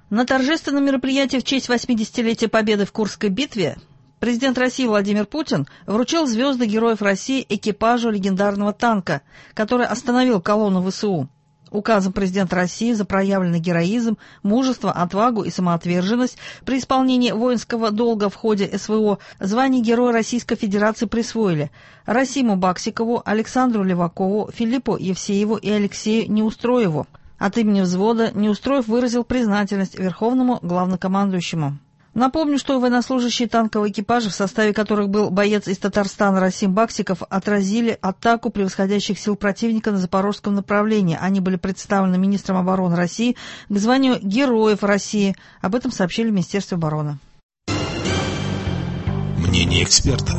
На торжественном мероприятии в честь 80-летия Победы в Курской битве президент России Владимир Путин вручил звезды Героев России экипажу легендарного танка, который остановил колонну ВСУ. Указом президента России за проявленный героизм, мужество, отвагу и самоотверженность при исполнении воинского долга в ходе СВО звание Героя Российской Федерации присвоили Расиму Баксикову, Александру Левакову, Филиппу Евсееву и Алексею Неустроеву. От имени взвода Неустроев выразил признательность Верховному главнокомандующему. Напомню, что военнослужащие танкового экипажа, в составе которых был боец из Татарстана Расим Баксиков, отразили атаку превосходящих сил противника на запорожском направлении. Они были представлены министром обороны России к званию Героев России. Об этом сообщили в Министерстве обороны. Мнение эксперта.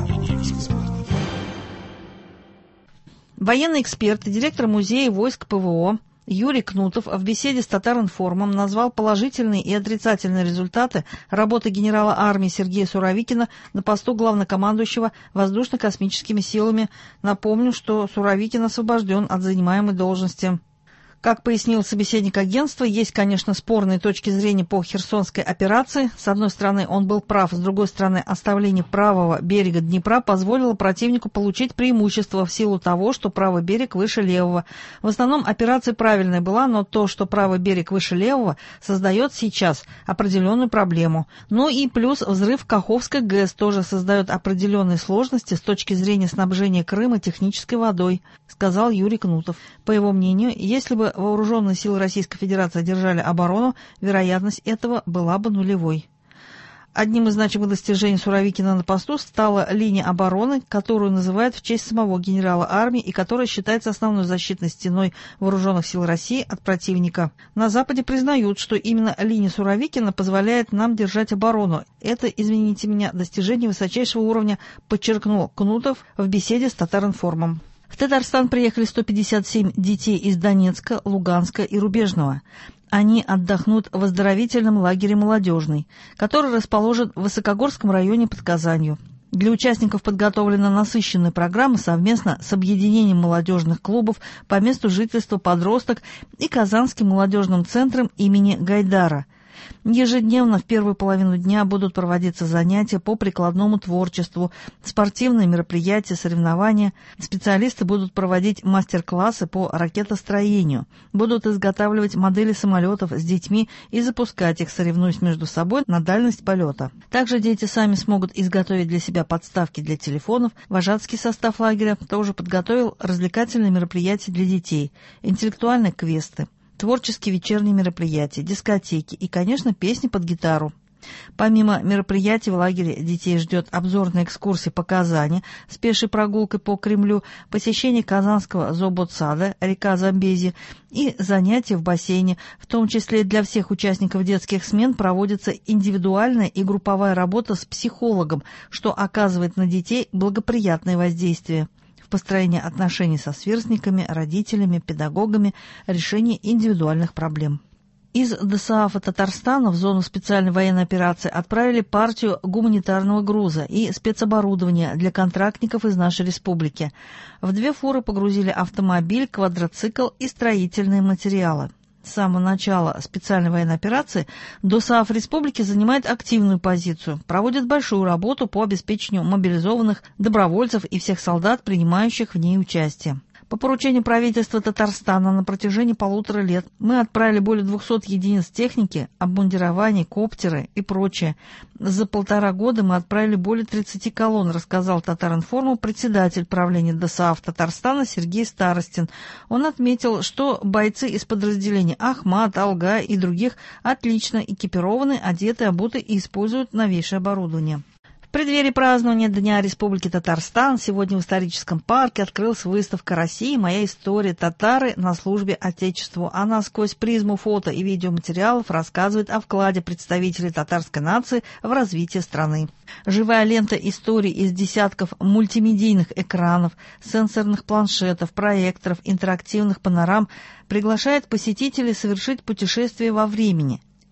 Военный эксперт и директор музея войск ПВО Юрий Кнутов в беседе с Татаринформом назвал положительные и отрицательные результаты работы генерала армии Сергея Суровикина на посту главнокомандующего воздушно-космическими силами. Напомню, что Суровикин освобожден от занимаемой должности. Как пояснил собеседник агентства, есть, конечно, спорные точки зрения по Херсонской операции. С одной стороны, он был прав, с другой стороны, оставление правого берега Днепра позволило противнику получить преимущество в силу того, что правый берег выше левого. В основном операция правильная была, но то, что правый берег выше левого, создает сейчас определенную проблему. Ну и плюс взрыв Каховской ГЭС тоже создает определенные сложности с точки зрения снабжения Крыма технической водой, сказал Юрий Кнутов. По его мнению, если бы вооруженные силы Российской Федерации держали оборону, вероятность этого была бы нулевой. Одним из значимых достижений Суровикина на посту стала линия обороны, которую называют в честь самого генерала армии и которая считается основной защитной стеной вооруженных сил России от противника. На Западе признают, что именно линия Суровикина позволяет нам держать оборону. Это, извините меня, достижение высочайшего уровня, подчеркнул Кнутов в беседе с Татаринформом. В Татарстан приехали 157 детей из Донецка, Луганска и Рубежного. Они отдохнут в оздоровительном лагере «Молодежный», который расположен в Высокогорском районе под Казанью. Для участников подготовлена насыщенная программа совместно с объединением молодежных клубов по месту жительства «Подросток» и Казанским молодежным центром имени Гайдара. Ежедневно в первую половину дня будут проводиться занятия по прикладному творчеству, спортивные мероприятия, соревнования. Специалисты будут проводить мастер-классы по ракетостроению, будут изготавливать модели самолетов с детьми и запускать их, соревнуясь между собой на дальность полета. Также дети сами смогут изготовить для себя подставки для телефонов. Вожатский состав лагеря тоже подготовил развлекательные мероприятия для детей, интеллектуальные квесты, творческие вечерние мероприятия, дискотеки и, конечно, песни под гитару. Помимо мероприятий в лагере детей ждет обзорная экскурсия по Казани с пешей прогулкой по Кремлю, посещение Казанского зооботсада, река Замбези и занятия в бассейне. В том числе для всех участников детских смен проводится индивидуальная и групповая работа с психологом, что оказывает на детей благоприятное воздействие в построении отношений со сверстниками, родителями, педагогами, решение индивидуальных проблем. Из ДСААФа Татарстана в зону специальной военной операции отправили партию гуманитарного груза и спецоборудования для контрактников из нашей республики. В 2 фуры погрузили автомобиль, квадроцикл и строительные материалы. С самого начала специальной военной операции ДОСААФ республики занимает активную позицию, проводит большую работу по обеспечению мобилизованных добровольцев и всех солдат, принимающих в ней участие. По поручению правительства Татарстана на протяжении 1,5 лет мы отправили более 200 единиц техники, обмундирования, коптеры и прочее. За 1,5 года мы отправили более 30 колонн, рассказал Татаринформу председатель правления ДСААФ Татарстана Сергей Старостин. Он отметил, что бойцы из подразделений Ахмат, Алга и других отлично экипированы, одеты, обуты и используют новейшее оборудование. В преддверии празднования Дня Республики Татарстан сегодня в историческом парке открылась выставка «Россия. Моя история. Татары на службе Отечеству». Она сквозь призму фото и видеоматериалов рассказывает о вкладе представителей татарской нации в развитие страны. Живая лента историй из десятков мультимедийных экранов, сенсорных планшетов, проекторов, интерактивных панорам приглашает посетителей совершить путешествие во времени.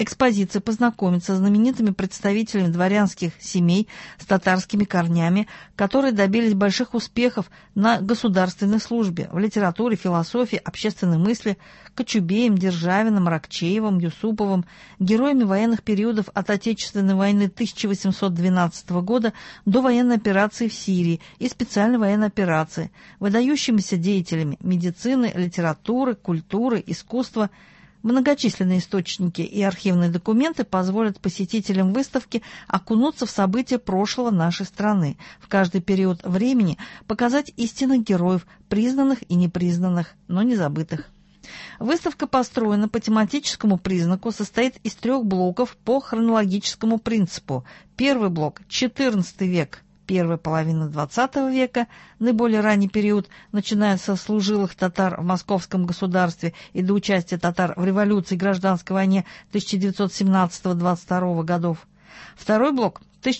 экспозиции познакомиться с знаменитыми представителями дворянских семей с татарскими корнями, которые добились больших успехов на государственной службе, в литературе, философии, общественной мысли, Кочубеем, Державиным, Рокчеевым, Юсуповым, героями военных периодов от Отечественной войны 1812 года до военной операции в Сирии и специальной военной операции, выдающимися деятелями медицины, литературы, культуры, искусства. Многочисленные источники и архивные документы позволят посетителям выставки окунуться в события прошлого нашей страны, в каждый период времени показать истинных героев, признанных и непризнанных, но не забытых. Выставка построена по тематическому признаку, состоит из 3 блоков по хронологическому принципу. Первый блок – XIV век, первая половина XX века, наиболее ранний период, начиная со служилых татар в Московском государстве и до участия татар в революции и гражданской войне 1917-22 годов. Второй блок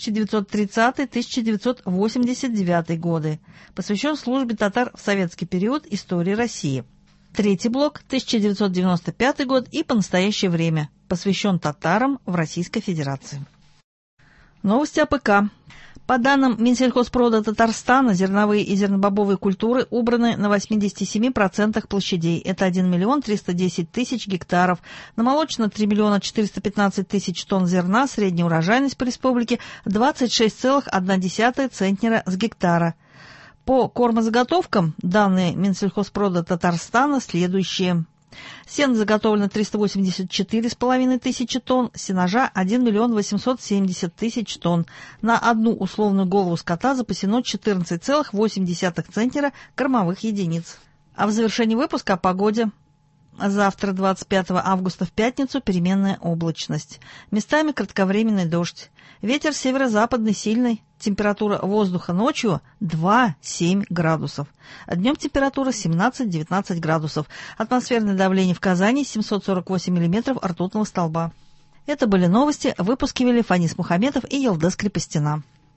1930-1989 годы, посвящен службе татар в советский период истории России. Третий блок 1995 год и по настоящее время, посвящен татарам в Российской Федерации. Новости АПК. По данным Минсельхозпрода Татарстана, зерновые и зернобобовые культуры убраны на 87% площадей. Это 1 миллион 310 тысяч гектаров. На молочно 3 миллиона 415 тысяч тонн зерна. Средняя урожайность по республике 26,1 центнера с гектара. По кормозаготовкам данные Минсельхозпрода Татарстана следующие. Сено заготовлено 384,5 тысячи тонн, сенажа 1 миллион 870 тысяч тонн. На одну условную голову скота запасено 14,8 центнера кормовых единиц. А в завершении выпуска о погоде. Завтра, 25 августа, в пятницу, переменная облачность. Местами кратковременный дождь. Ветер северо-западный сильный. Температура воздуха ночью 2-7 градусов. Днем температура 17-19 градусов. Атмосферное давление в Казани 748 миллиметров ртутного столба. Это были новости. Выпуски вели Фанис Мухаметов и Елдес Крепостина.